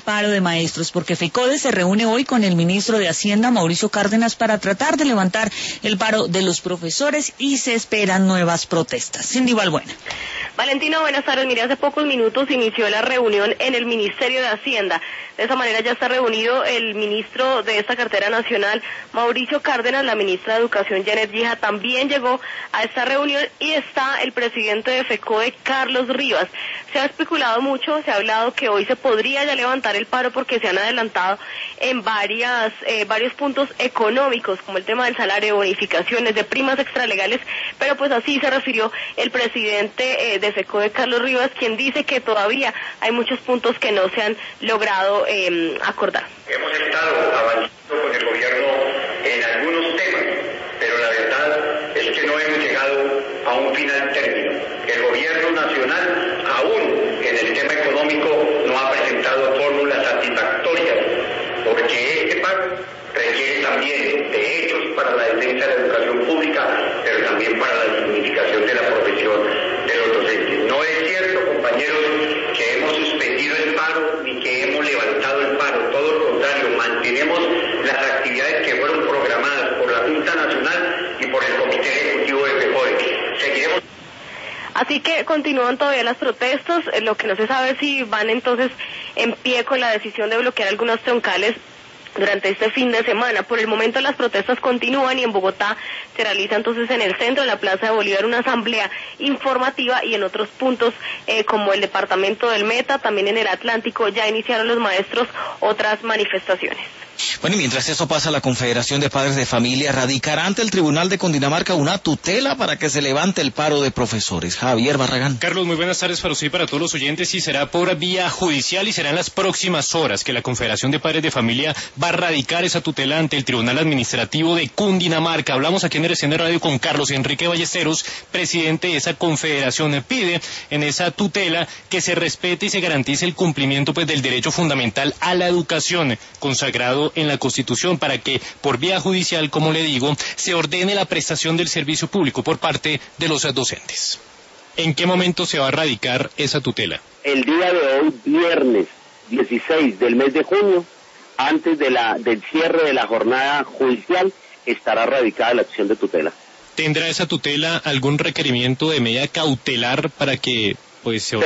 paro de maestros, porque FECODE se reúne hoy con el ministro de Hacienda, Mauricio Cárdenas, para tratar de levantar el paro de los profesores y se esperan nuevas protestas. Cindy Balbuena. Valentino, buenas tardes. Mire, hace pocos minutos inició la reunión en el Ministerio de Hacienda. De esa manera ya está reunido el ministro de esta cartera nacional, Mauricio Cárdenas. La ministra de Educación, Janet Guija, también llegó a esta reunión y está el presidente de FECODE, Carlos Rivas. Se ha especulado mucho, se ha hablado que hoy se podría ya levantar el paro porque se han adelantado en varios puntos económicos, como el tema del salario, bonificaciones, de primas extralegales, pero pues así se refirió el presidente de FECODE, Carlos Rivas, quien dice que todavía hay muchos puntos que no se han logrado acordar. Hemos estado avanzando con el gobierno en algunos temas, pero la verdad es que no hemos llegado a un final término. El gobierno nacional, aún en el tema económico, no ha presentado fórmulas satisfactorias, porque este pago requiere también de hechos para la defensa de la educación pública, pero también para la dignificación de la profesión de los docentes. No es cierto, compañeros, que hemos suspendido el paro ni que hemos levantado el paro, todo lo contrario, mantenemos las actividades que fueron programadas por la Junta Nacional y por el Comité Ejecutivo de FECODE. Seguiremos. Así que continúan todavía las protestas, lo que no se sabe es si van entonces en pie con la decisión de bloquear algunos troncales durante este fin de semana. Por el momento las protestas continúan y en Bogotá se realiza entonces en el centro, en la Plaza de Bolívar, una asamblea informativa y en otros puntos como el departamento del Meta, también en el Atlántico, ya iniciaron los maestros otras manifestaciones. Bueno, y mientras eso pasa, la Confederación de Padres de Familia radicará ante el Tribunal de Cundinamarca una tutela para que se levante el paro de profesores. Javier Barragán. Carlos, muy buenas tardes para usted y para todos los oyentes. Y será por vía judicial y será en las próximas horas que la Confederación de Padres de Familia va a radicar esa tutela ante el Tribunal Administrativo de Cundinamarca. Hablamos aquí en RCN Radio con Carlos Enrique Ballesteros, presidente de esa confederación. Pide en esa tutela que se respete y se garantice el cumplimiento del derecho fundamental a la educación consagrado en la Constitución, para que por vía judicial, como le digo, se ordene la prestación del servicio público por parte de los docentes. ¿En qué momento se va a radicar esa tutela? El día de hoy, viernes 16 del mes de junio, antes del cierre de la jornada judicial, estará radicada la acción de tutela. ¿Tendrá esa tutela algún requerimiento de medida cautelar para que pues se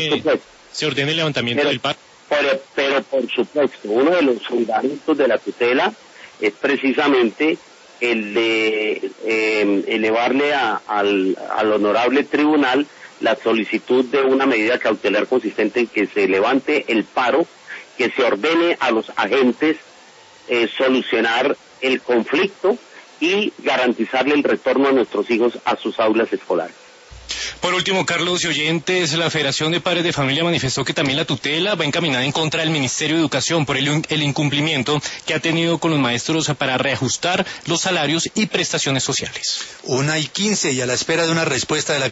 ordene el levantamiento del paro? Pero por supuesto, uno de los fundamentos de la tutela es precisamente el de elevarle al honorable tribunal la solicitud de una medida cautelar consistente en que se levante el paro, que se ordene a los agentes solucionar el conflicto y garantizarle el retorno a nuestros hijos a sus aulas escolares. Por último, Carlos y oyentes, la Federación de Padres de Familia manifestó que también la tutela va encaminada en contra del Ministerio de Educación por el incumplimiento que ha tenido con los maestros para reajustar los salarios y prestaciones sociales. 1:15 y a la espera de una respuesta de la